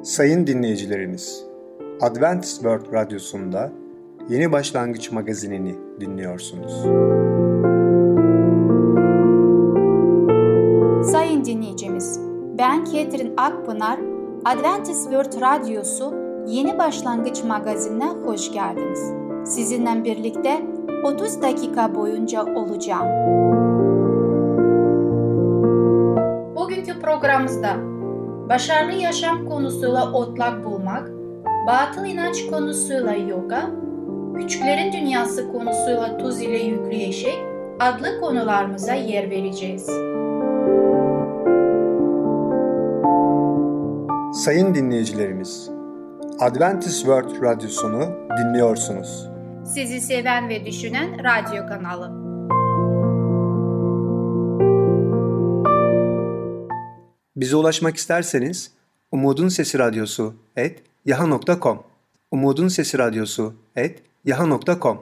Sayın dinleyicilerimiz, Adventist World Radyosu'nda Yeni Başlangıç Magazinini dinliyorsunuz. Sayın dinleyicimiz, ben Ketrin Akpınar, Adventist World Radyosu Yeni Başlangıç Magazinine hoş geldiniz. Sizinle birlikte 30 dakika boyunca olacağım. Bugünkü programımızda başarılı yaşam konusuyla otlak bulmak, batıl inanç konusuyla yoga, küçüklerin dünyası konusuyla tuz ile yüklü eşek adlı konularımıza yer vereceğiz. Sayın dinleyicilerimiz, Adventist World Radyosunu dinliyorsunuz. Sizi seven ve düşünen radyo kanalı. Bize ulaşmak isterseniz umudunsesiradyosu@yahoo.com umudunsesiradyosu@yahoo.com.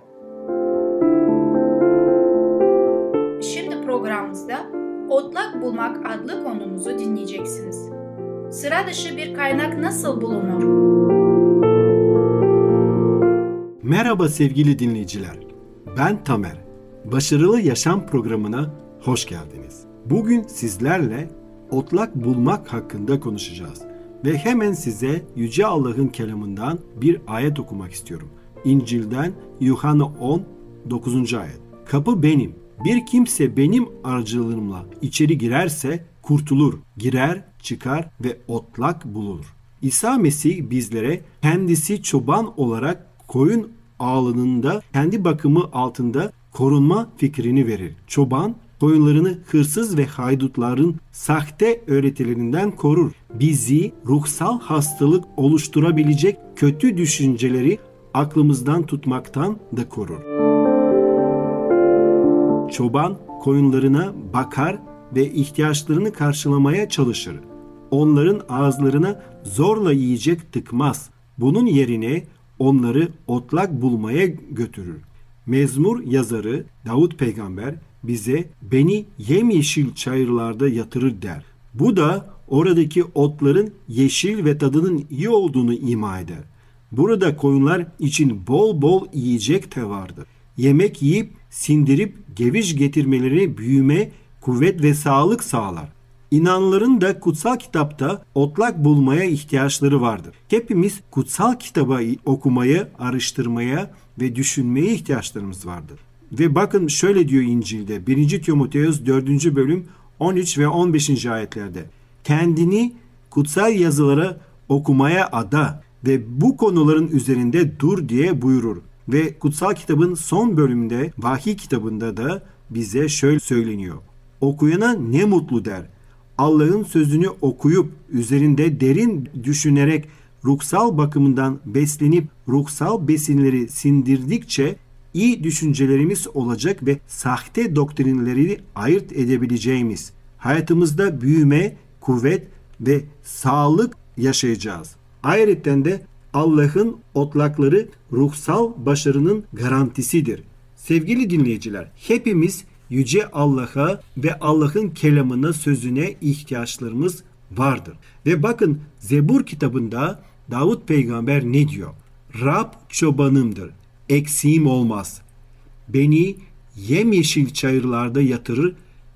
Şimdi programımızda otlak bulmak adlı konumuzu dinleyeceksiniz. Sıra dışı bir kaynak nasıl bulunur? Merhaba sevgili dinleyiciler. Ben Tamer. Başarılı Yaşam programına hoş geldiniz. Bugün sizlerle otlak bulmak hakkında konuşacağız. Ve hemen size Yüce Allah'ın kelamından bir ayet okumak istiyorum. İncil'den Yuhanna 10, 9. ayet. Kapı benim. Bir kimse benim aracılığımla içeri girerse kurtulur, girer, çıkar ve otlak bulur. İsa Mesih bizlere kendisi çoban olarak koyun ağlarında kendi bakımı altında korunma fikrini verir. Çoban koyunlarını hırsız ve haydutların sahte öğretilerinden korur. Bizi ruhsal hastalık oluşturabilecek kötü düşünceleri aklımızdan tutmaktan da korur. Çoban koyunlarına bakar ve ihtiyaçlarını karşılamaya çalışır. Onların ağızlarına zorla yiyecek tıkmaz. Bunun yerine onları otlak bulmaya götürür. Mezmur yazarı Davut peygamber bize beni yemyeşil çayırlarda yatırır der. Bu da oradaki otların yeşil ve tadının iyi olduğunu ima eder. Burada koyunlar için bol bol yiyecek de vardır. Yemek yiyip sindirip geviş getirmeleri büyüme, kuvvet ve sağlık sağlar. İnanların da kutsal kitapta otlak bulmaya ihtiyaçları vardır. Hepimiz kutsal kitabı okumaya, araştırmaya ve düşünmeye ihtiyaçlarımız vardır. Ve bakın şöyle diyor İncil'de 1. Timoteos 4. bölüm 13 ve 15. ayetlerde. Kendini kutsal yazılara okumaya ada ve bu konuların üzerinde dur diye buyurur. Ve kutsal kitabın son bölümünde vahiy kitabında da bize şöyle söyleniyor. Okuyana ne mutlu der. Allah'ın sözünü okuyup üzerinde derin düşünerek ruhsal bakımından beslenip ruhsal besinleri sindirdikçe iyi düşüncelerimiz olacak ve sahte doktrinleri ayırt edebileceğimiz hayatımızda büyüme, kuvvet ve sağlık yaşayacağız. Ayrıca de Allah'ın otlakları ruhsal başarının garantisidir. Sevgili dinleyiciler, hepimiz Yüce Allah'a ve Allah'ın kelamına, sözüne ihtiyaçlarımız vardır. Ve bakın Zebur kitabında Davut peygamber ne diyor? Rab çobanımdır, eksiğim olmaz. Beni yemyeşil çayırlarda yatırır,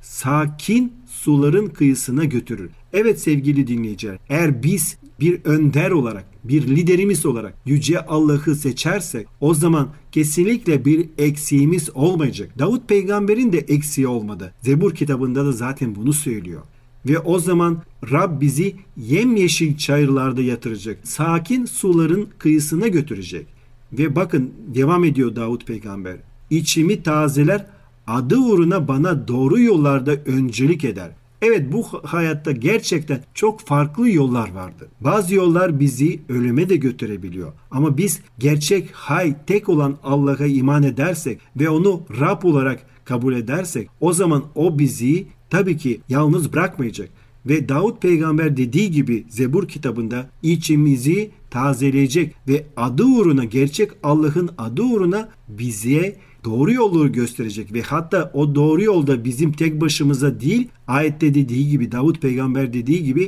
sakin suların kıyısına götürür. Evet sevgili dinleyiciler, eğer biz bir önder olarak, bir liderimiz olarak Yüce Allah'ı seçersek o zaman kesinlikle bir eksiğimiz olmayacak. Davut peygamberin de eksiği olmadı. Zebur kitabında da zaten bunu söylüyor. Ve o zaman Rab bizi yemyeşil çayırlarda yatıracak. Sakin suların kıyısına götürecek. Ve bakın devam ediyor Davut peygamber. İçimi tazeler, adı uğruna bana doğru yollarda öncülük eder. Evet, bu hayatta gerçekten çok farklı yollar vardır. Bazı yollar bizi ölüme de götürebiliyor. Ama biz gerçek tek olan Allah'a iman edersek ve onu Rab olarak kabul edersek o zaman o bizi tabii ki yalnız bırakmayacak. Ve Davut peygamber dediği gibi Zebur kitabında içimizi tazeleyecek ve adı uğruna, gerçek Allah'ın adı uğruna bize doğru yolu gösterecek ve hatta o doğru yolda bizim tek başımıza değil, ayette dediği gibi, Davut peygamber dediği gibi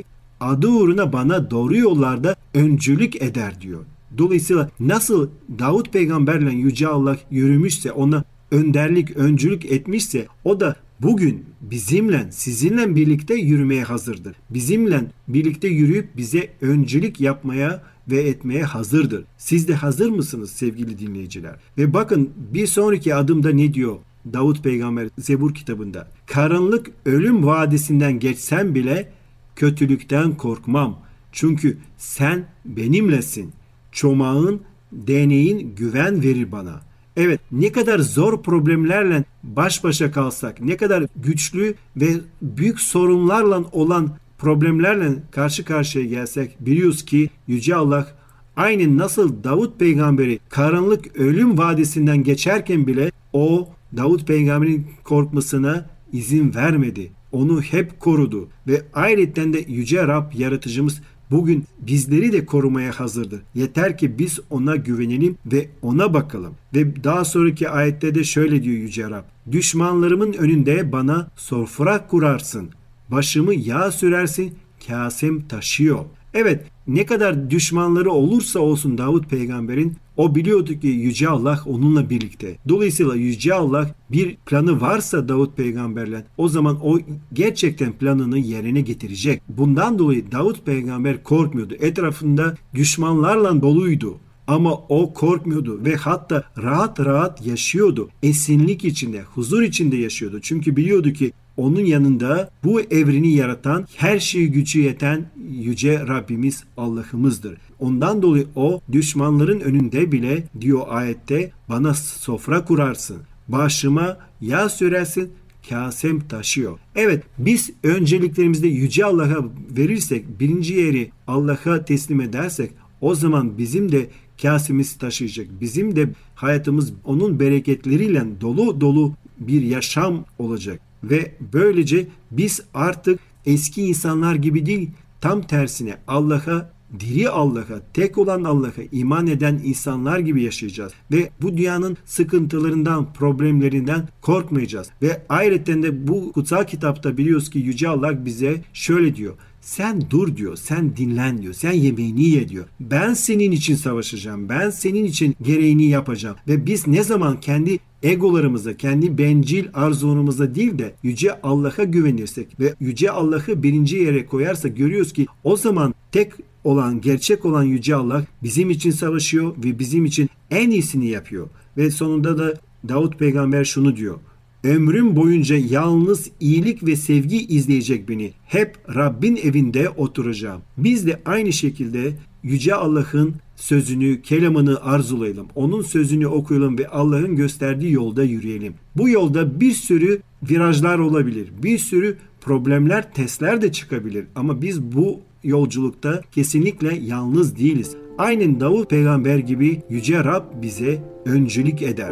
adı uğruna bana doğru yollarda öncülük eder diyor. Dolayısıyla nasıl Davut peygamberle Yüce Allah yürümüşse, ona önderlik, öncülük etmişse, o da bugün bizimle, sizinle birlikte yürümeye hazırdır. Bizimle birlikte yürüyüp bize öncülük yapmaya ve etmeye hazırdır. Siz de hazır mısınız sevgili dinleyiciler? Ve bakın bir sonraki adımda ne diyor Davut peygamber Zebur kitabında? Karanlık ölüm vadisinden geçsem bile kötülükten korkmam. Çünkü sen benimlesin. Çomağın, değneğin güven verir bana. Evet, ne kadar zor problemlerle baş başa kalsak, ne kadar güçlü ve büyük sorunlarla olan problemlerle karşı karşıya gelsek, biliyoruz ki Yüce Allah aynı nasıl Davut peygamberi karanlık ölüm vadisinden geçerken bile o Davut peygamberin korkmasına izin vermedi. Onu hep korudu ve ayrıca de Yüce Rab yaratıcımız bugün bizleri de korumaya hazırdır. Yeter ki biz ona güvenelim ve ona bakalım. Ve daha sonraki ayette de şöyle diyor Yüce Rab. Düşmanlarımın önünde bana sofra kurarsın. Başımı yağ sürersin, kasem taşıyor. Evet, ne kadar düşmanları olursa olsun Davut peygamberin, o biliyordu ki Yüce Allah onunla birlikte. Dolayısıyla Yüce Allah bir planı varsa Davut peygamberle, o zaman o gerçekten planını yerine getirecek. Bundan dolayı Davut peygamber korkmuyordu. Etrafında düşmanlarla doluydu. Ama o korkmuyordu ve hatta rahat rahat yaşıyordu. Esinlik içinde, huzur içinde yaşıyordu. Çünkü biliyordu ki onun yanında bu evreni yaratan, her şeyi gücü yeten Yüce Rabbimiz Allah'ımızdır. Ondan dolayı o düşmanların önünde bile diyor ayette, bana sofra kurarsın, başıma yağ sürersin, kasem taşıyor. Evet, biz önceliklerimizde Yüce Allah'a verirsek, birinci yeri Allah'a teslim edersek, o zaman bizim de kasemiz taşıyacak. Bizim de hayatımız onun bereketleriyle dolu dolu bir yaşam olacak. Ve böylece biz artık eski insanlar gibi değil, tam tersine Allah'a, diri Allah'a, tek olan Allah'a iman eden insanlar gibi yaşayacağız. Ve bu dünyanın sıkıntılarından, problemlerinden korkmayacağız. Ve ayrıca de bu kutsal kitapta biliyoruz ki Yüce Allah bize şöyle diyor. Sen dur diyor, sen dinlen diyor, sen yemeğini ye diyor. Ben senin için savaşacağım, ben senin için gereğini yapacağım. Ve biz ne zaman kendi egolarımıza, kendi bencil arzularımıza değil de Yüce Allah'a güvenirsek ve Yüce Allah'ı birinci yere koyarsak görüyoruz ki o zaman tek olan, gerçek olan Yüce Allah bizim için savaşıyor ve bizim için en iyisini yapıyor. Ve sonunda da Davut peygamber şunu diyor. Ömrüm boyunca yalnız iyilik ve sevgi izleyecek beni. Hep Rabbin evinde oturacağım. Biz de aynı şekilde Yüce Allah'ın sözünü, kelamını arzulayalım. Onun sözünü okuyalım ve Allah'ın gösterdiği yolda yürüyelim. Bu yolda bir sürü virajlar olabilir. Bir sürü problemler, testler de çıkabilir. Ama biz bu yolculukta kesinlikle yalnız değiliz. Aynen Davut peygamber gibi Yüce Rab bize öncülük eder.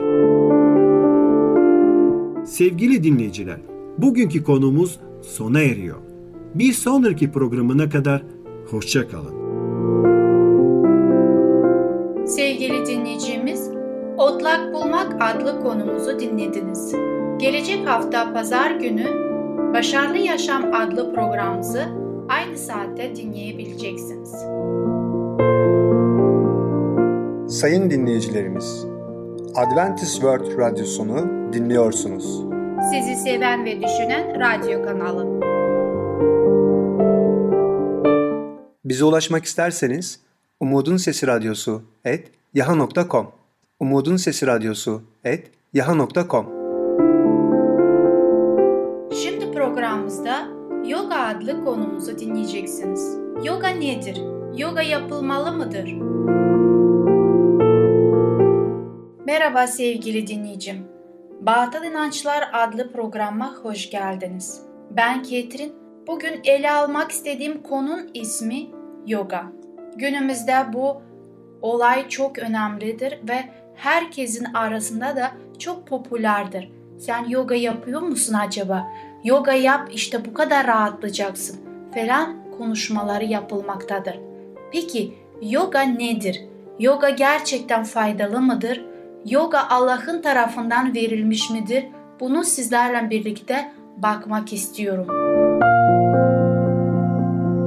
Sevgili dinleyiciler, bugünkü konumuz sona eriyor. Bir sonraki programına kadar hoşça kalın. Sevgili dinleyicimiz, Otlak Bulmak adlı konumuzu dinlediniz. Gelecek hafta Pazar günü Başarılı Yaşam adlı programımızı aynı saatte dinleyebileceksiniz. Sayın dinleyicilerimiz, Adventist World Radyosunu dinliyorsunuz. Sizi seven ve düşünen radyo kanalı. Bize ulaşmak isterseniz Umutun Sesi Radyosu @yahoo.com Umutun Sesi Radyosu @yahoo.com. Şimdi programımızda yoga adlı konumuzu dinleyeceksiniz. Yoga nedir? Yoga yapılmalı mıdır? Merhaba sevgili dinleyicim. Batıl İnançlar adlı programa hoş geldiniz. Ben Ketrin. Bugün ele almak istediğim konunun ismi yoga. Günümüzde bu olay çok önemlidir ve herkesin arasında da çok popülerdir. Sen yoga yapıyor musun acaba? Yoga yap, işte bu kadar rahatlayacaksın falan konuşmaları yapılmaktadır. Peki yoga nedir? Yoga gerçekten faydalı mıdır? Yoga Allah'ın tarafından verilmiş midir? Bunu sizlerle birlikte bakmak istiyorum.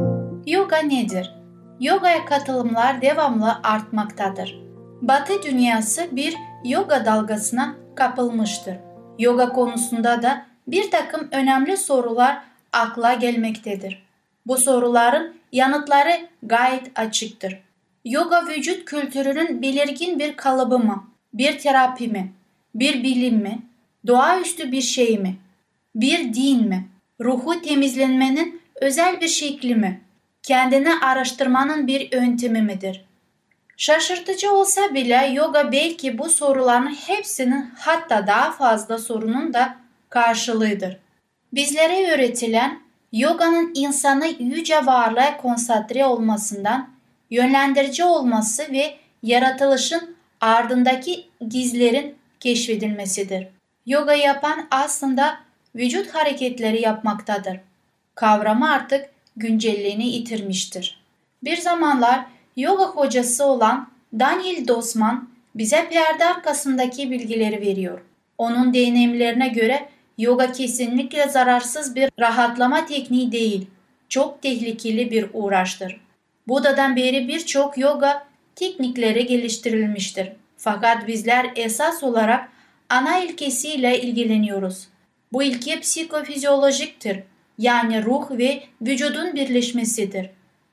Yoga nedir? Yogaya katılımlar devamlı artmaktadır. Batı dünyası bir yoga dalgasına kapılmıştır. Yoga konusunda da bir takım önemli sorular akla gelmektedir. Bu soruların yanıtları gayet açıktır. Yoga vücut kültürünün belirgin bir kalıbı mı? Bir terapi mi? Bir bilim mi? Doğaüstü bir şey mi? Bir din mi? Ruhu temizlenmenin özel bir şekli mi? Kendini araştırmanın bir yöntemi midir? Şaşırtıcı olsa bile yoga belki bu soruların hepsinin hatta daha fazla sorunun da karşılığıdır. Bizlere öğretilen yoganın insanı yüce varlığa konsantre olmasından, yönlendirici olması ve yaratılışın ardındaki gizlerin keşfedilmesidir. Yoga yapan aslında vücut hareketleri yapmaktadır. Kavramı artık güncelliğini yitirmiştir. Bir zamanlar yoga hocası olan Daniel Dosman bize perde arkasındaki bilgileri veriyor. Onun deneyimlerine göre yoga kesinlikle zararsız bir rahatlama tekniği değil, çok tehlikeli bir uğraştır. Buda'dan beri birçok yoga teknikleri geliştirilmiştir. Fakat bizler esas olarak ana ilkesiyle ilgileniyoruz. Bu ilke psikofizyolojiktir, yani ruh ve vücudun birleşmesidir.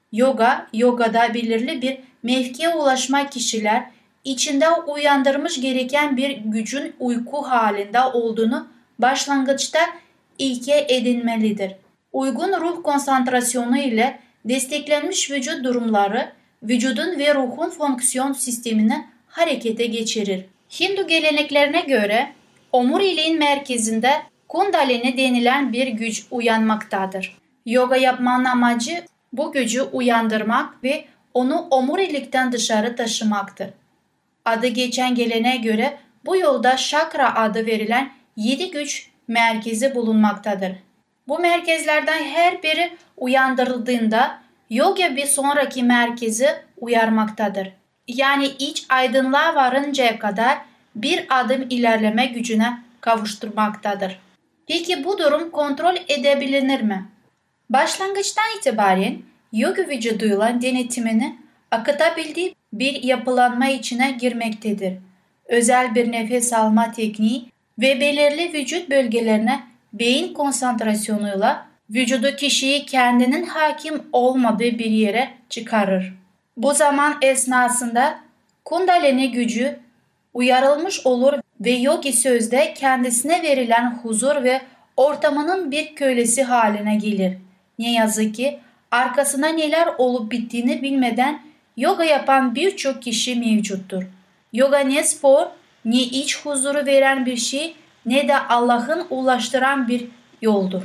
Yogada belirli bir mevkiye ulaşmak kişiler içinde uyandırmış gereken bir gücün uyku halinde olduğunu başlangıçta ilke edinmelidir. Uygun ruh konsantrasyonu ile desteklenmiş vücut durumları vücudun ve ruhun fonksiyon sistemini harekete geçirir. Hindu geleneklerine göre omuriliğin merkezinde Kundalini denilen bir güç uyanmaktadır. Yoga yapmanın amacı bu gücü uyandırmak ve onu omurilikten dışarı taşımaktır. Adı geçen geleneğe göre bu yolda şakra adı verilen 7 güç merkezi bulunmaktadır. Bu merkezlerden her biri uyandırıldığında yoga bir sonraki merkezi uyarmaktadır. Yani iç aydınlığa varıncaya kadar bir adım ilerleme gücüne kavuşturmaktadır. Peki bu durum kontrol edebilir mi? Başlangıçtan itibaren yoga vücuduyla denetimini akıtabildiği bir yapılanma içine girmektedir. Özel bir nefes alma tekniği ve belirli vücut bölgelerine beyin konsantrasyonuyla vücudu kişiyi kendinin hakim olmadığı bir yere çıkarır. Bu zaman esnasında Kundalini gücü uyarılmış olur ve yogi sözde kendisine verilen huzur ve ortamının bir kölesi haline gelir. Ne yazık ki arkasında neler olup bittiğini bilmeden yoga yapan birçok kişi mevcuttur. Yoga ne spor, ne iç huzuru veren bir şey, ne de Allah'ın ulaştıran bir yoldur.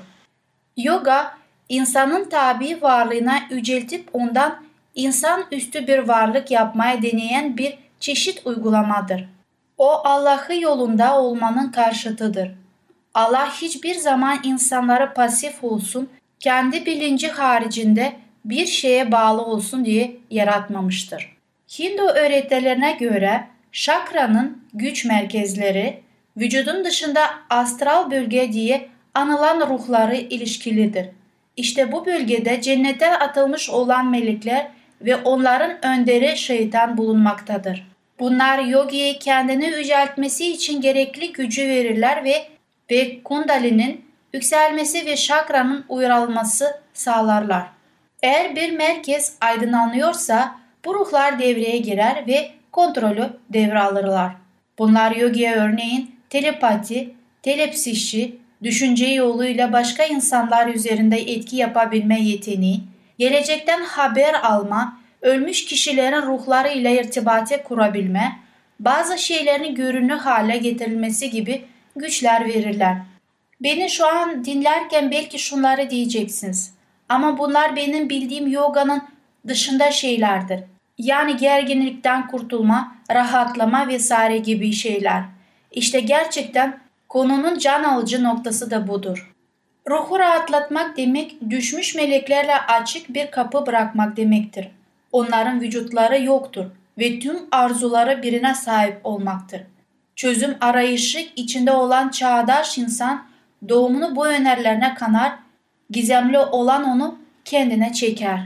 Yoga, insanın tabii varlığına yüceltip ondan insanüstü bir varlık yapmaya deneyen bir çeşit uygulamadır. O Allah'ı yolunda olmanın karşıtıdır. Allah hiçbir zaman insanları pasif olsun, kendi bilinci haricinde bir şeye bağlı olsun diye yaratmamıştır. Hindu öğretilerine göre şakranın güç merkezleri vücudun dışında astral bölge diye anılan ruhları ilişkilidir. İşte bu bölgede cennete atılmış olan melekler ve onların önderi şeytan bulunmaktadır. Bunlar yogiye kendini yüceltmesi için gerekli gücü verirler ve kundalinin yükselmesi ve şakranın uyarılması sağlarlar. Eğer bir merkez aydınlanıyorsa bu ruhlar devreye girer ve kontrolü devralırlar. Bunlar yogiye örneğin telepati, telepsişi, düşünce yoluyla başka insanlar üzerinde etki yapabilme yeteneği, gelecekten haber alma, ölmüş kişilerin ruhları ile irtibatı kurabilme, bazı şeylerin görünür hale getirilmesi gibi güçler verirler. Beni şu an dinlerken belki şunları diyeceksiniz. Ama bunlar benim bildiğim yoganın dışında şeylerdir. Yani gerginlikten kurtulma, rahatlama vesaire gibi şeyler. İşte gerçekten konunun can alıcı noktası da budur. Ruhu rahatlatmak demek düşmüş meleklerle açık bir kapı bırakmak demektir. Onların vücutları yoktur ve tüm arzuları birine sahip olmaktır. Çözüm arayışı içinde olan çağdaş insan doğumunu bu önerilerine kanar, gizemli olan onu kendine çeker.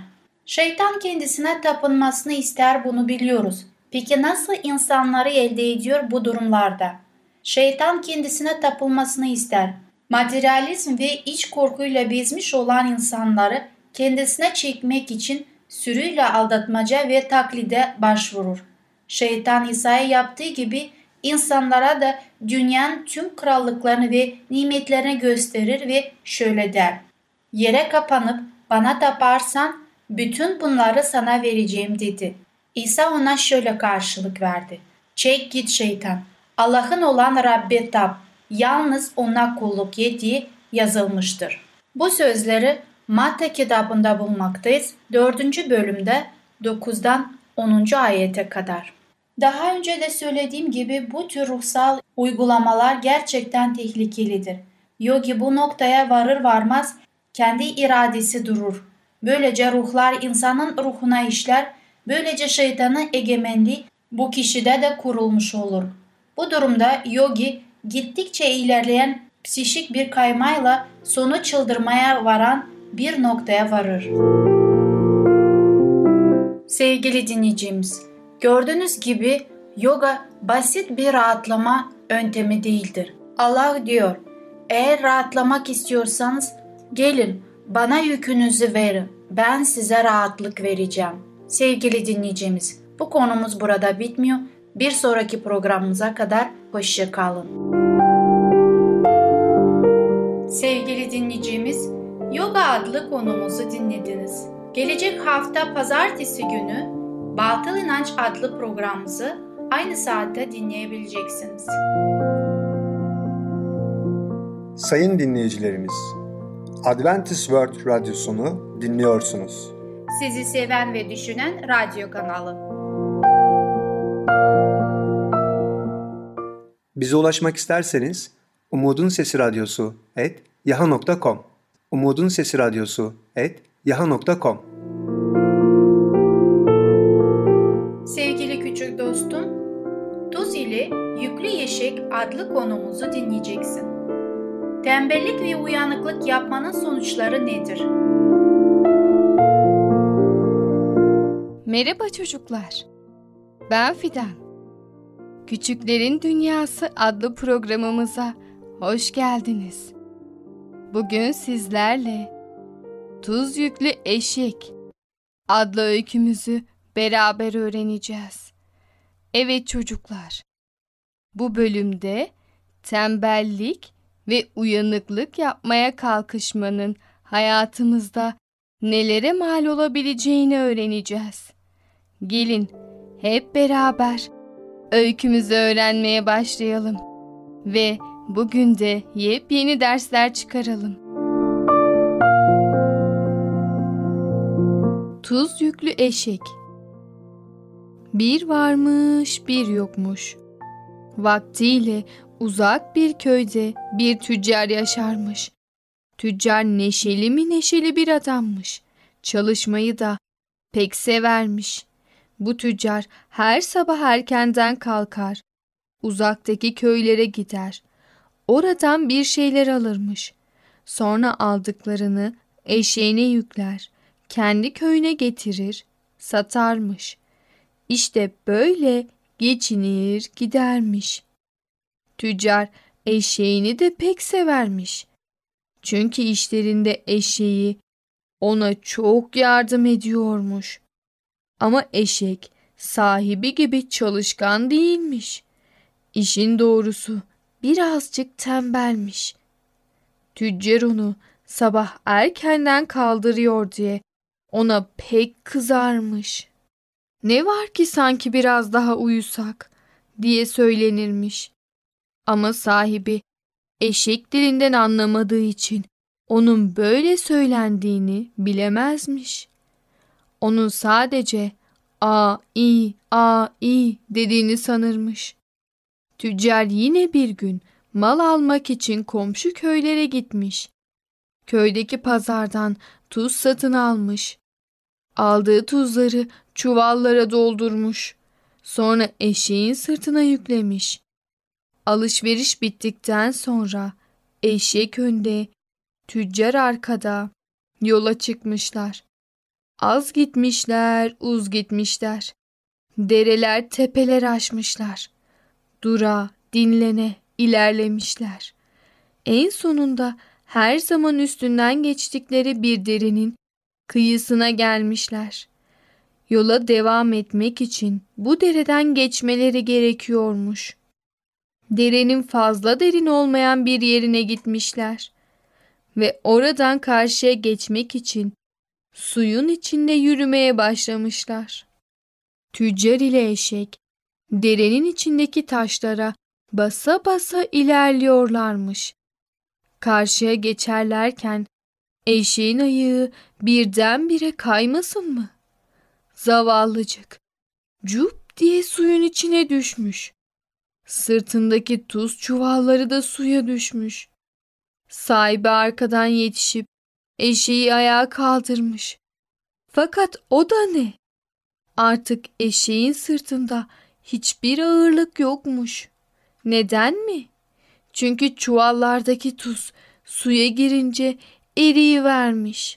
Şeytan kendisine tapınmasını ister, bunu biliyoruz. Peki nasıl insanları elde ediyor bu durumlarda? Şeytan kendisine tapılmasını ister. Materyalizm ve iç korkuyla bezmiş olan insanları kendisine çekmek için sürüyle aldatmaca ve taklide başvurur. Şeytan İsa'ya yaptığı gibi insanlara da dünyanın tüm krallıklarını ve nimetlerini gösterir ve şöyle der: "Yere kapanıp bana taparsan bütün bunları sana vereceğim," dedi. İsa ona şöyle karşılık verdi: "Çek git şeytan, Allah'ın olan Rabbe tap, yalnız ona kulluk et diye yazılmıştır." Bu sözleri Matta kitabında bulmaktayız. 4. bölümde 9'dan 10. ayete kadar. Daha önce de söylediğim gibi bu tür ruhsal uygulamalar gerçekten tehlikelidir. Yogi bu noktaya varır varmaz kendi iradesi durur. Böylece ruhlar insanın ruhuna işler, böylece şeytanın egemenliği bu kişide de kurulmuş olur. Bu durumda yogi gittikçe ilerleyen psikik bir kaymayla sonu çıldırmaya varan bir noktaya varır. Sevgili dinleyicimiz, gördüğünüz gibi yoga basit bir rahatlama yöntemi değildir. Allah diyor, eğer rahatlamak istiyorsanız gelin bana yükünüzü verin, ben size rahatlık vereceğim. Sevgili dinleyicimiz, bu konumuz burada bitmiyor. Bir sonraki programımıza kadar hoşça kalın. Sevgili dinleyicimiz, yoga adlı konumuzu dinlediniz. Gelecek hafta pazartesi günü Batıl İnanç adlı programımızı aynı saatte dinleyebileceksiniz. Sayın dinleyicilerimiz, Adventist World Radyosunu dinliyorsunuz. Sizi seven ve düşünen radyo kanalı. Bize ulaşmak isterseniz Umutun Sesi Radyosu @yahoo.com Umutun Sesi Radyosu @yahoo.com. Sevgili küçük dostum, Tuz ile Yüklü Eşek adlı konumuzu dinleyeceksin. Tembellik ve uyanıklık yapmanın sonuçları nedir? Merhaba çocuklar. Ben Fidan. Küçüklerin Dünyası adlı programımıza hoş geldiniz. Bugün sizlerle Tuz Yüklü Eşek adlı öykümüzü beraber öğreneceğiz. Evet çocuklar, bu bölümde tembellik ve uyanıklık yapmaya kalkışmanın hayatımızda nelere mal olabileceğini öğreneceğiz. Gelin hep beraber öykümüzü öğrenmeye başlayalım ve bugün de yepyeni dersler çıkaralım. Tuz Yüklü Eşek. Bir varmış bir yokmuş. Vaktiyle uzak bir köyde bir tüccar yaşarmış. Tüccar neşeli mi neşeli bir adammış. Çalışmayı da pek severmiş. Bu tüccar her sabah erkenden kalkar. Uzaktaki köylere gider. Oradan bir şeyler alırmış. Sonra aldıklarını eşeğine yükler. Kendi köyüne getirir, satarmış. İşte böyle geçinir gidermiş. Tüccar eşeğini de pek severmiş. Çünkü işlerinde eşeği ona çok yardım ediyormuş. Ama eşek sahibi gibi çalışkan değilmiş. İşin doğrusu birazcık tembelmiş. Tüccar onu sabah erkenden kaldırıyor diye ona pek kızarmış. Ne var ki sanki biraz daha uyusak diye söylenirmiş. Ama sahibi eşek dilinden anlamadığı için onun böyle söylendiğini bilemezmiş. Onun sadece a i dediğini sanırmış. Tüccar yine bir gün mal almak için komşu köylere gitmiş. Köydeki pazardan tuz satın almış. Aldığı tuzları çuvallara doldurmuş. Sonra eşeğin sırtına yüklemiş. Alışveriş bittikten sonra eşek önde, tüccar arkada yola çıkmışlar. Az gitmişler, uz gitmişler. Dereler, tepeler aşmışlar. Dura, dinlene, ilerlemişler. En sonunda her zaman üstünden geçtikleri bir derenin kıyısına gelmişler. Yola devam etmek için bu dereden geçmeleri gerekiyormuş. Derenin fazla derin olmayan bir yerine gitmişler ve oradan karşıya geçmek için suyun içinde yürümeye başlamışlar. Tüccar ile eşek derenin içindeki taşlara basa basa ilerliyorlarmış. Karşıya geçerlerken eşeğin ayağı birdenbire kaymasın mı? Zavallıcık cup diye suyun içine düşmüş. Sırtındaki tuz çuvalları da suya düşmüş. Sahibi arkadan yetişip eşeği ayağa kaldırmış. Fakat o da ne? Artık eşeğin sırtında hiçbir ağırlık yokmuş. Neden mi? Çünkü çuvallardaki tuz suya girince eriyivermiş.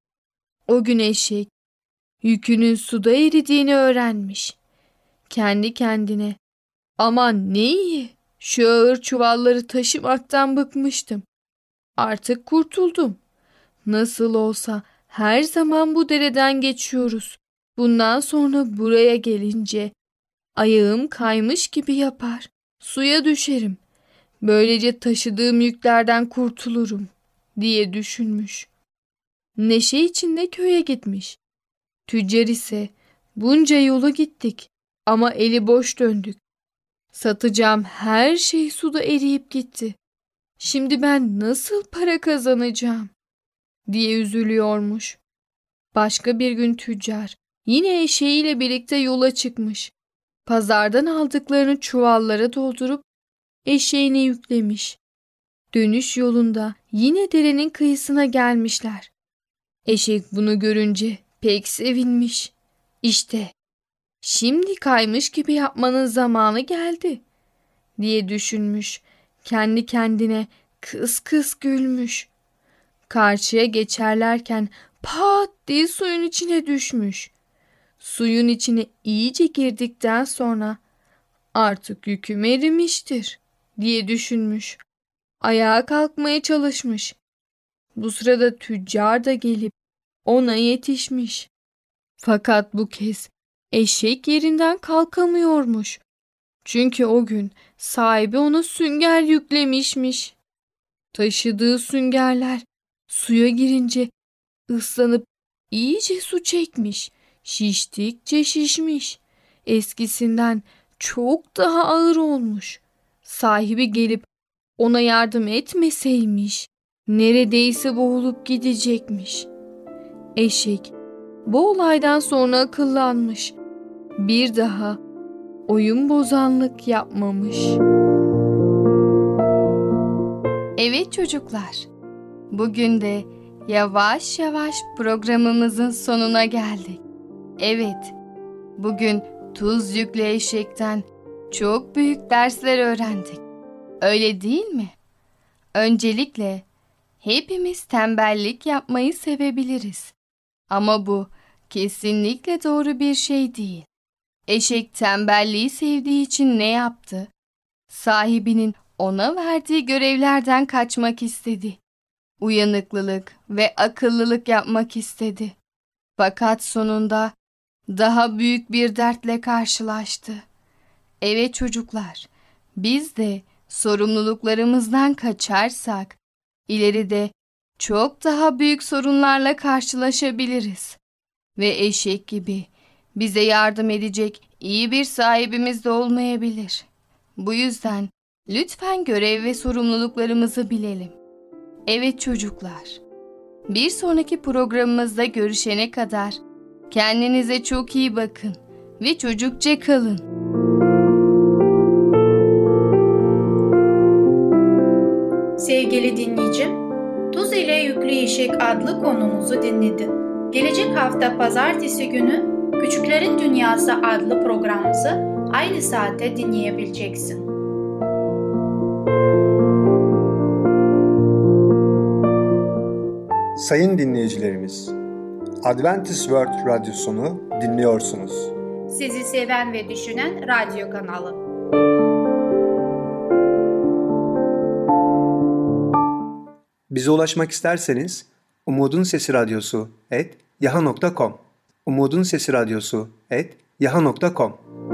O gün eşek yükünün suda eridiğini öğrenmiş. Kendi kendine, aman ne iyi, şu ağır çuvalları taşımaktan bıkmıştım. Artık kurtuldum. Nasıl olsa her zaman bu dereden geçiyoruz. Bundan sonra buraya gelince ayağım kaymış gibi yapar. Suya düşerim. Böylece taşıdığım yüklerden kurtulurum diye düşünmüş. Neşe içinde köye gitmiş. Tüccar ise bunca yolu gittik ama eli boş döndük. Satacağım her şey suda eriyip gitti. Şimdi ben nasıl para kazanacağım diye üzülüyormuş. Başka bir gün tüccar yine eşeğiyle birlikte yola çıkmış. Pazardan aldıklarını çuvallara doldurup eşeğine yüklemiş. Dönüş yolunda yine derenin kıyısına gelmişler. Eşek bunu görünce pek sevinmiş. İşte şimdi kaymış gibi yapmanın zamanı geldi diye düşünmüş. Kendi kendine kıs kıs gülmüş. Karşıya geçerlerken pat diye suyun içine düşmüş. Suyun içine iyice girdikten sonra artık yüküm erimiştir diye düşünmüş. Ayağa kalkmaya çalışmış. Bu sırada tüccar da gelip ona yetişmiş. Fakat bu kez eşek yerinden kalkamıyormuş. Çünkü o gün sahibi ona sünger yüklemişmiş. Taşıdığı süngerler suya girince ıslanıp iyice su çekmiş. Şiştikçe şişmiş. Eskisinden çok daha ağır olmuş. Sahibi gelip ona yardım etmeseymiş, neredeyse boğulup gidecekmiş. Eşek bu olaydan sonra akıllanmış. Bir daha oyun bozanlık yapmamış. Evet çocuklar, bugün de yavaş yavaş programımızın sonuna geldik. Evet, bugün tuz yüklü eşekten çok büyük dersler öğrendik. Öyle değil mi? Öncelikle hepimiz tembellik yapmayı sevebiliriz. Ama bu kesinlikle doğru bir şey değil. Eşek tembelliği sevdiği için ne yaptı? Sahibinin ona verdiği görevlerden kaçmak istedi. Uyanıklılık ve akıllılık yapmak istedi. Fakat sonunda daha büyük bir dertle karşılaştı. Evet çocuklar, biz de sorumluluklarımızdan kaçarsak ileride çok daha büyük sorunlarla karşılaşabiliriz. Ve eşek gibi bize yardım edecek iyi bir sahibimiz de olmayabilir. Bu yüzden lütfen görev ve sorumluluklarımızı bilelim. Evet çocuklar, bir sonraki programımızda görüşene kadar kendinize çok iyi bakın ve çocukça kalın. Sevgili dinleyicim, Tuz ile Yüklü Eşek adlı konumuzu dinledin. Gelecek hafta pazartesi günü Küçüklerin Dünyası adlı programımızı aynı saatte dinleyebileceksin. Sayın dinleyicilerimiz, Adventist World Radyosunu dinliyorsunuz. Sizi seven ve düşünen radyo kanalı. Bize ulaşmak isterseniz umudunsesiradyosu@yahoo.com umudunsesiradyosu@yahoo.com.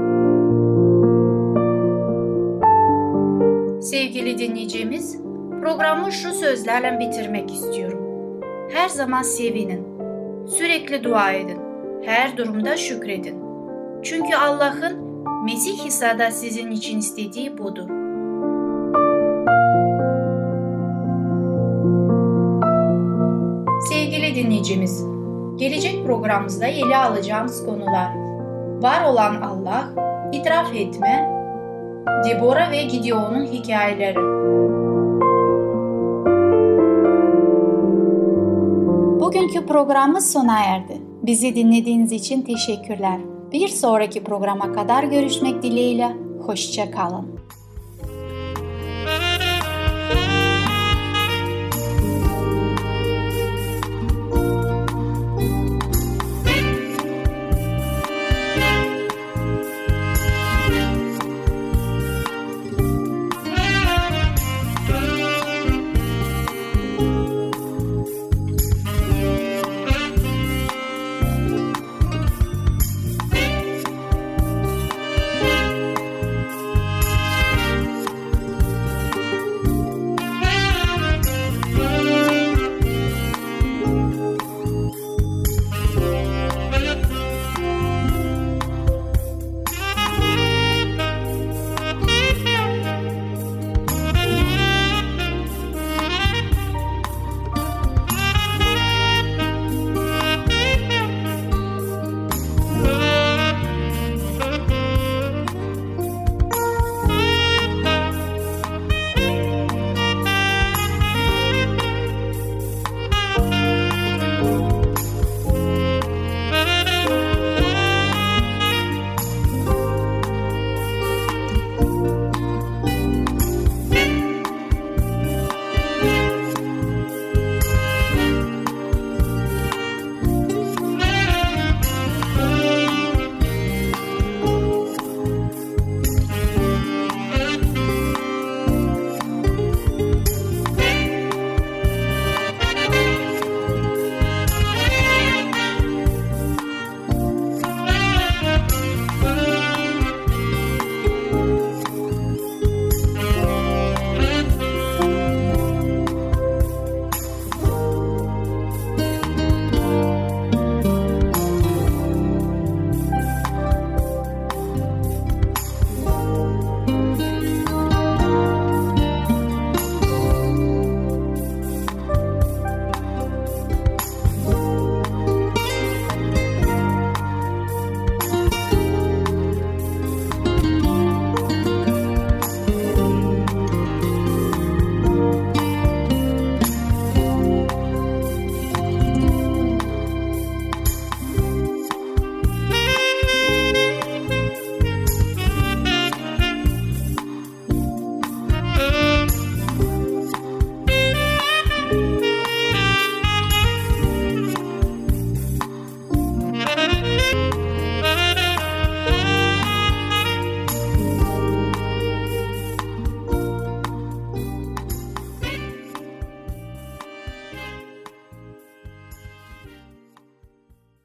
Sevgili dinleyicimiz, programı şu sözlerle bitirmek istiyorum. Her zaman sevinin, sürekli dua edin, her durumda şükredin. Çünkü Allah'ın Mesih İsa'da sizin için istediği budur. Sevgili dinleyicimiz, gelecek programımızda ele alacağımız konular: var olan Allah, itiraf etme, Debora ve Gideon'un hikayeleri. Bugünkü programımız sona erdi. Bizi dinlediğiniz için teşekkürler. Bir sonraki programa kadar görüşmek dileğiyle. Hoşça kalın.